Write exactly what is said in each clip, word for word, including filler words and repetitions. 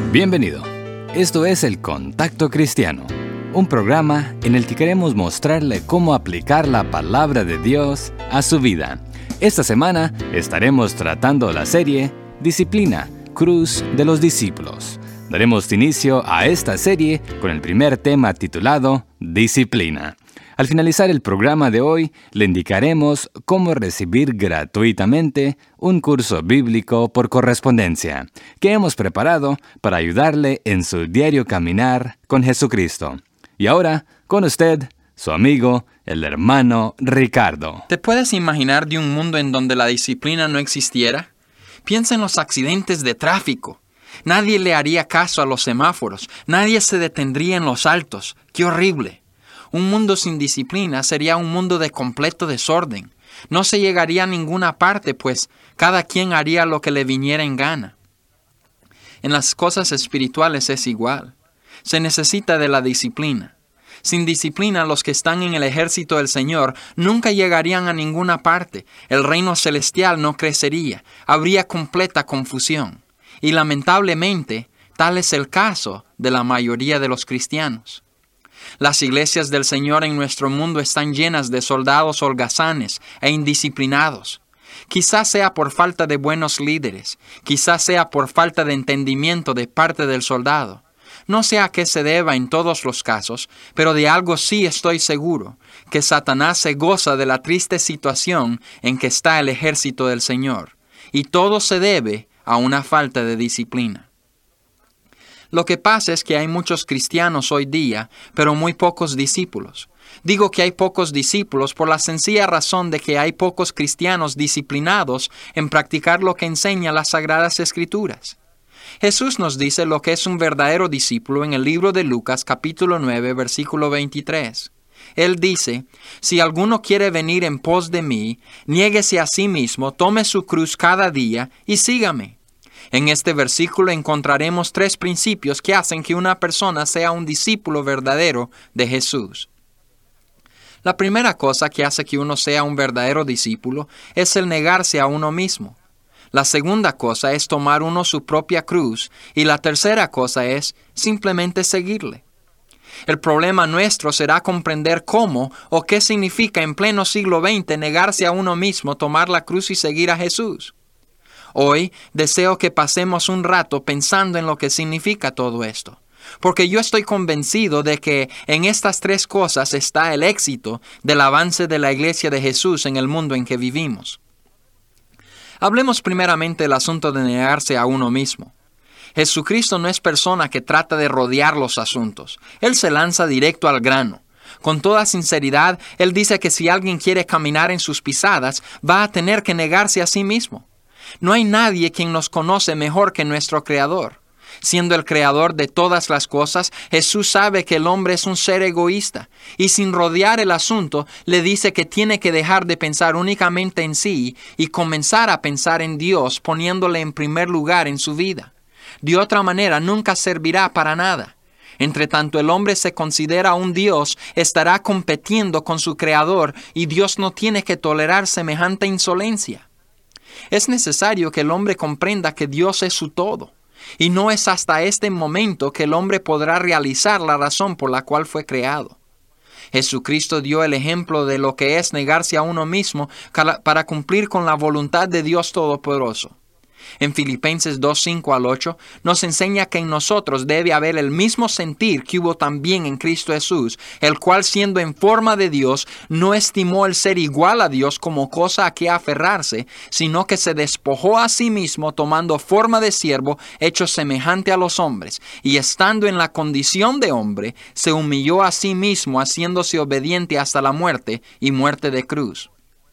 Bienvenido. Esto es El Contacto Cristiano, un programa en el que queremos mostrarle cómo aplicar la palabra de Dios a su vida. Esta semana estaremos tratando la serie Disciplina, Cruz de los Discípulos. Daremos inicio a esta serie con el primer tema titulado Disciplina. Al finalizar el programa de hoy, le indicaremos cómo recibir gratuitamente un curso bíblico por correspondencia que hemos preparado para ayudarle en su diario caminar con Jesucristo. Y ahora, con usted, su amigo, el hermano Ricardo. ¿Te puedes imaginar de un mundo en donde la disciplina no existiera? Piensa en los accidentes de tráfico. Nadie le haría caso a los semáforos. Nadie se detendría en los altos. ¡Qué horrible! Un mundo sin disciplina sería un mundo de completo desorden. No se llegaría a ninguna parte, pues cada quien haría lo que le viniera en gana. En las cosas espirituales es igual. Se necesita de la disciplina. Sin disciplina, los que están en el ejército del Señor nunca llegarían a ninguna parte. El reino celestial no crecería. Habría completa confusión. Y lamentablemente, tal es el caso de la mayoría de los cristianos. Las iglesias del Señor en nuestro mundo están llenas de soldados holgazanes e indisciplinados. Quizás sea por falta de buenos líderes, quizás sea por falta de entendimiento de parte del soldado. No sé a qué se deba en todos los casos, pero de algo sí estoy seguro, que Satanás se goza de la triste situación en que está el ejército del Señor, y todo se debe a una falta de disciplina. Lo que pasa es que hay muchos cristianos hoy día, pero muy pocos discípulos. Digo que hay pocos discípulos por la sencilla razón de que hay pocos cristianos disciplinados en practicar lo que enseña las Sagradas Escrituras. Jesús nos dice lo que es un verdadero discípulo en el libro de Lucas, capítulo nueve, versículo veintitrés. Él dice, si alguno quiere venir en pos de mí, niéguese a sí mismo, tome su cruz cada día y sígame. En este versículo encontraremos tres principios que hacen que una persona sea un discípulo verdadero de Jesús. La primera cosa que hace que uno sea un verdadero discípulo es el negarse a uno mismo. La segunda cosa es tomar uno su propia cruz y la tercera cosa es simplemente seguirle. El problema nuestro será comprender cómo o qué significa en pleno siglo veinte negarse a uno mismo, tomar la cruz y seguir a Jesús. Hoy deseo que pasemos un rato pensando en lo que significa todo esto, porque yo estoy convencido de que en estas tres cosas está el éxito del avance de la Iglesia de Jesús en el mundo en que vivimos. Hablemos primeramente del asunto de negarse a uno mismo. Jesucristo no es persona que trata de rodear los asuntos. Él se lanza directo al grano. Con toda sinceridad, Él dice que si alguien quiere caminar en sus pisadas, va a tener que negarse a sí mismo. No hay nadie quien nos conoce mejor que nuestro Creador. Siendo el Creador de todas las cosas, Jesús sabe que el hombre es un ser egoísta, y sin rodear el asunto, le dice que tiene que dejar de pensar únicamente en sí y comenzar a pensar en Dios, poniéndole en primer lugar en su vida. De otra manera, nunca servirá para nada. Entre tanto el hombre se considera un Dios, estará compitiendo con su Creador, y Dios no tiene que tolerar semejante insolencia. Es necesario que el hombre comprenda que Dios es su todo, y no es hasta este momento que el hombre podrá realizar la razón por la cual fue creado. Jesucristo dio el ejemplo de lo que es negarse a uno mismo para cumplir con la voluntad de Dios Todopoderoso. En Filipenses dos, cinco al ocho, nos enseña que en nosotros debe haber el mismo sentir que hubo también en Cristo Jesús, el cual siendo en forma de Dios, no estimó el ser igual a Dios como cosa a que aferrarse, sino que se despojó a sí mismo tomando forma de siervo, hecho semejante a los hombres, y estando en la condición de hombre, se humilló a sí mismo, haciéndose obediente hasta la muerte y muerte de cruz.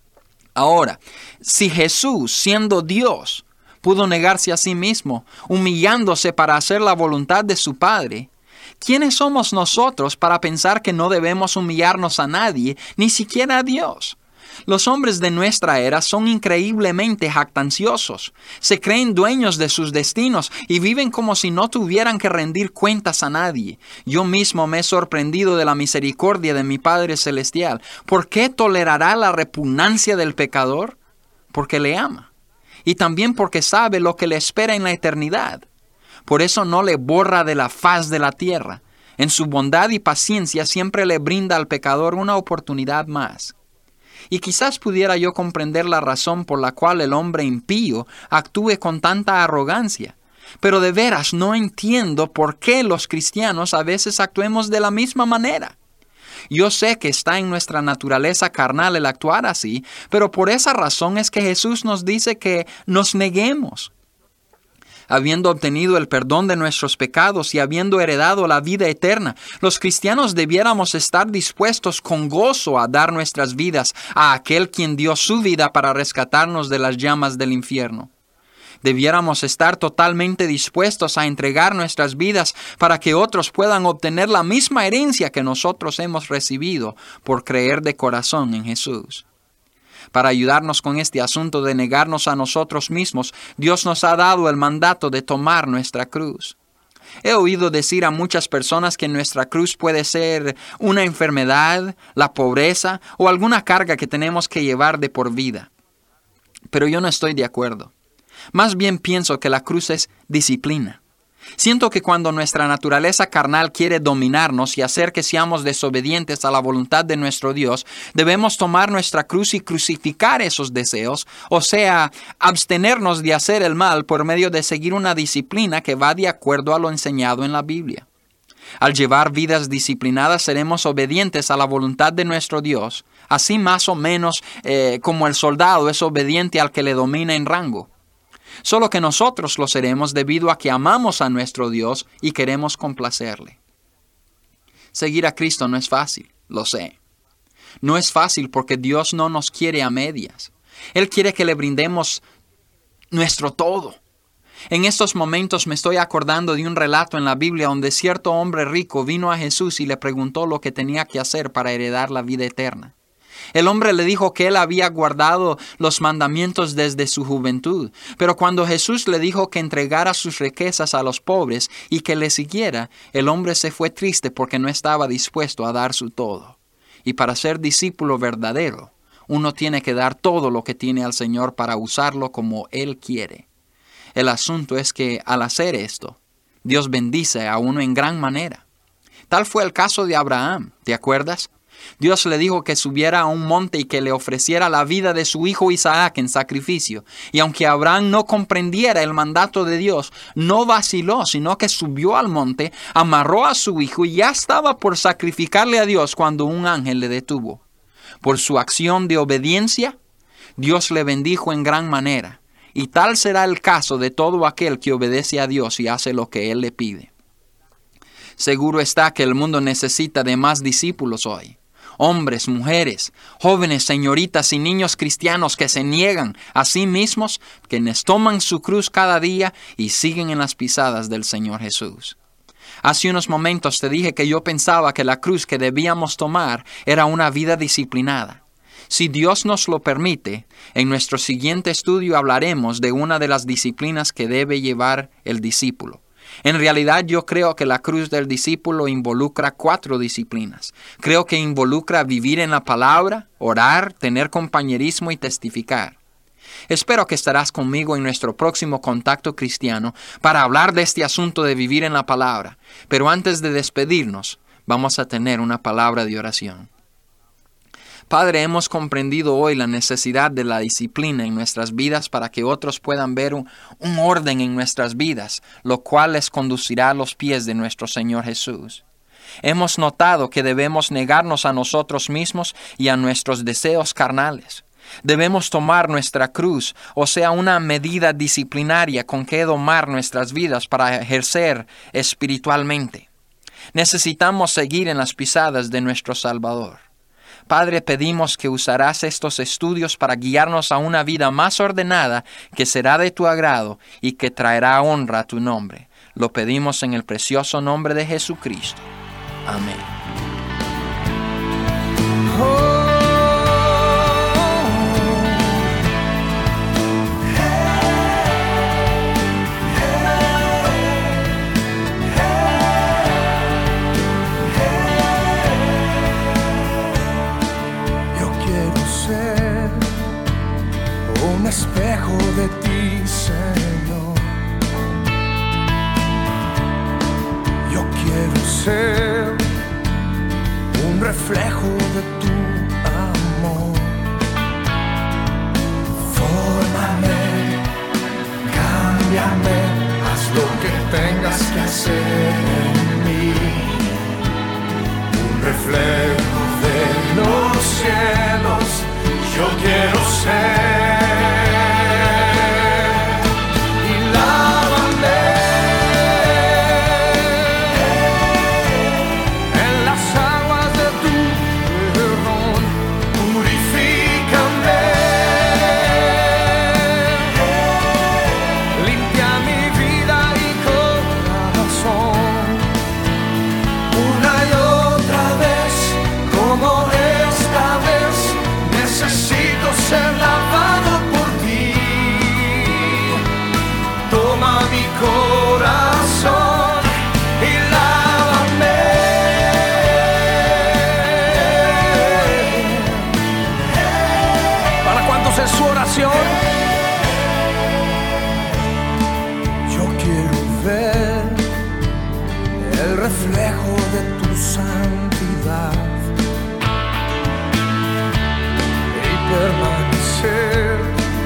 Ahora, si Jesús, siendo Dios, pudo negarse a sí mismo, humillándose para hacer la voluntad de su Padre, ¿quiénes somos nosotros para pensar que no debemos humillarnos a nadie, ni siquiera a Dios? Los hombres de nuestra era son increíblemente jactanciosos, se creen dueños de sus destinos y viven como si no tuvieran que rendir cuentas a nadie. Yo mismo me he sorprendido de la misericordia de mi Padre Celestial. ¿Por qué tolerará la repugnancia del pecador? Porque le ama. Y también porque sabe lo que le espera en la eternidad. Por eso no le borra de la faz de la tierra. En su bondad y paciencia siempre le brinda al pecador una oportunidad más. Y quizás pudiera yo comprender la razón por la cual el hombre impío actúe con tanta arrogancia. Pero de veras no entiendo por qué los cristianos a veces actuemos de la misma manera. Yo sé que está en nuestra naturaleza carnal el actuar así, pero por esa razón es que Jesús nos dice que nos neguemos. Habiendo obtenido el perdón de nuestros pecados y habiendo heredado la vida eterna, los cristianos debiéramos estar dispuestos con gozo a dar nuestras vidas a aquel quien dio su vida para rescatarnos de las llamas del infierno. Debiéramos estar totalmente dispuestos a entregar nuestras vidas para que otros puedan obtener la misma herencia que nosotros hemos recibido por creer de corazón en Jesús. Para ayudarnos con este asunto de negarnos a nosotros mismos, Dios nos ha dado el mandato de tomar nuestra cruz. He oído decir a muchas personas que nuestra cruz puede ser una enfermedad, la pobreza o alguna carga que tenemos que llevar de por vida. Pero yo no estoy de acuerdo. Más bien pienso que la cruz es disciplina. Siento que cuando nuestra naturaleza carnal quiere dominarnos y hacer que seamos desobedientes a la voluntad de nuestro Dios, debemos tomar nuestra cruz y crucificar esos deseos, o sea, abstenernos de hacer el mal por medio de seguir una disciplina que va de acuerdo a lo enseñado en la Biblia. Al llevar vidas disciplinadas seremos obedientes a la voluntad de nuestro Dios, así más o menos eh, como el soldado es obediente al que le domina en rango. Solo que nosotros lo seremos debido a que amamos a nuestro Dios y queremos complacerle. Seguir a Cristo no es fácil, lo sé. No es fácil porque Dios no nos quiere a medias. Él quiere que le brindemos nuestro todo. En estos momentos me estoy acordando de un relato en la Biblia donde cierto hombre rico vino a Jesús y le preguntó lo que tenía que hacer para heredar la vida eterna. El hombre le dijo que él había guardado los mandamientos desde su juventud, pero cuando Jesús le dijo que entregara sus riquezas a los pobres y que le siguiera, el hombre se fue triste porque no estaba dispuesto a dar su todo. Y para ser discípulo verdadero, uno tiene que dar todo lo que tiene al Señor para usarlo como Él quiere. El asunto es que al hacer esto, Dios bendice a uno en gran manera. Tal fue el caso de Abraham, ¿te acuerdas? Dios le dijo que subiera a un monte y que le ofreciera la vida de su hijo Isaac en sacrificio. Y aunque Abraham no comprendiera el mandato de Dios, no vaciló, sino que subió al monte, amarró a su hijo y ya estaba por sacrificarle a Dios cuando un ángel le detuvo. Por su acción de obediencia, Dios le bendijo en gran manera. Y tal será el caso de todo aquel que obedece a Dios y hace lo que Él le pide. Seguro está que el mundo necesita de más discípulos hoy. Hombres, mujeres, jóvenes, señoritas y niños cristianos que se niegan a sí mismos, quienes toman su cruz cada día y siguen en las pisadas del Señor Jesús. Hace unos momentos te dije que yo pensaba que la cruz que debíamos tomar era una vida disciplinada. Si Dios nos lo permite, en nuestro siguiente estudio hablaremos de una de las disciplinas que debe llevar el discípulo. En realidad yo creo que la cruz del discípulo involucra cuatro disciplinas. Creo que involucra vivir en la palabra, orar, tener compañerismo y testificar. Espero que estarás conmigo en nuestro próximo Contacto Cristiano para hablar de este asunto de vivir en la palabra. Pero antes de despedirnos, vamos a tener una palabra de oración. Padre, hemos comprendido hoy la necesidad de la disciplina en nuestras vidas para que otros puedan ver un, un orden en nuestras vidas, lo cual les conducirá a los pies de nuestro Señor Jesús. Hemos notado que debemos negarnos a nosotros mismos y a nuestros deseos carnales. Debemos tomar nuestra cruz, o sea, una medida disciplinaria con que domar nuestras vidas para ejercer espiritualmente. Necesitamos seguir en las pisadas de nuestro Salvador. Padre, pedimos que usarás estos estudios para guiarnos a una vida más ordenada que será de tu agrado y que traerá honra a tu nombre. Lo pedimos en el precioso nombre de Jesucristo. Amén. Espejo de ti, Señor. ser un reflejo de tu amor. Fórmame, cámbiame, haz lo que tengas que hacer en mí. Un reflejo de los cielos, yo quiero ser. Yo quiero ver el reflejo de tu santidad y permanecer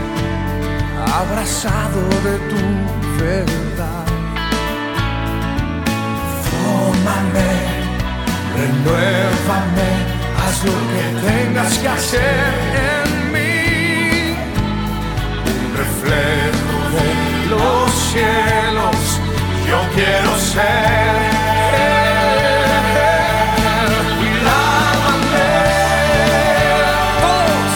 abrazado de tu verdad. Fórmame, renuévame, haz lo que tengas que hacer en mí. Reflejo de los cielos, yo quiero ser. Y lávame todos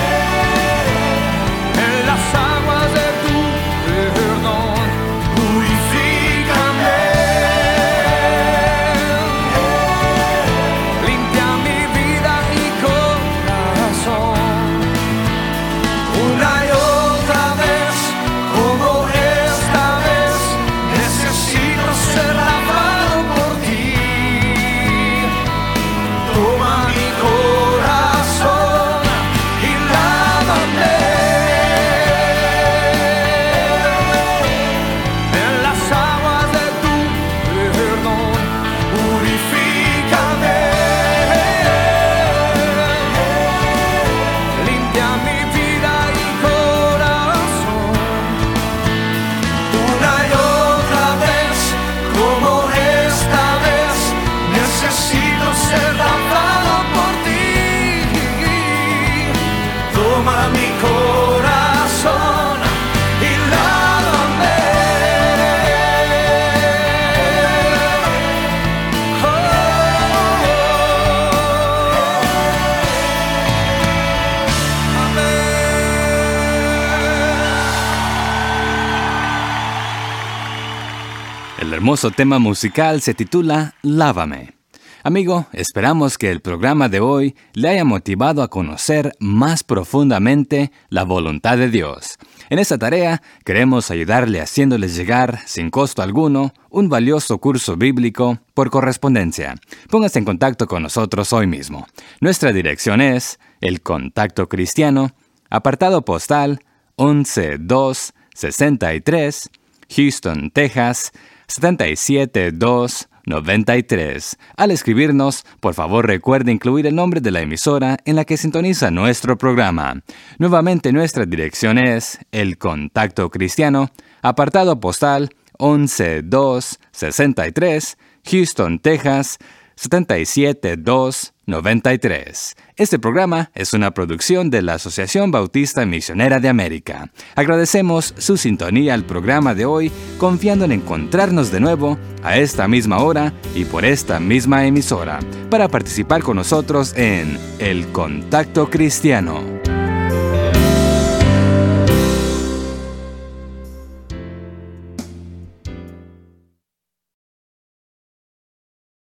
en las aguas de tu perdón. Purifícame, limpia mi vida y corazón. Una y otra vez, como esta vez, necesito ser lavado por ti. Toma mi corazón y lávame en las aguas de tu perdón. Purifícame, limpia mi vida y corazón. Una y otra vez, como esta vez, necesito ser lavado por ti. Toma mi corazón y lávame. Oh, amén. El hermoso tema musical se titula Lávame. Amigo, esperamos que el programa de hoy le haya motivado a conocer más profundamente la voluntad de Dios. En esta tarea queremos ayudarle haciéndoles llegar, sin costo alguno, un valioso curso bíblico por correspondencia. Póngase en contacto con nosotros hoy mismo. Nuestra dirección es El Contacto Cristiano, apartado postal once dos sesenta y tres, Houston, Texas, siete siete dos noventa y tres. Al escribirnos, por favor recuerde incluir el nombre de la emisora en la que sintoniza nuestro programa. Nuevamente nuestra dirección es El Contacto Cristiano, apartado postal once dos sesenta y tres, Houston, Texas, siete siete dos noventa y tres. Este programa es una producción de la Asociación Bautista Misionera de América. Agradecemos su sintonía al programa de hoy, confiando en encontrarnos de nuevo a esta misma hora y por esta misma emisora, para participar con nosotros en El Contacto Cristiano.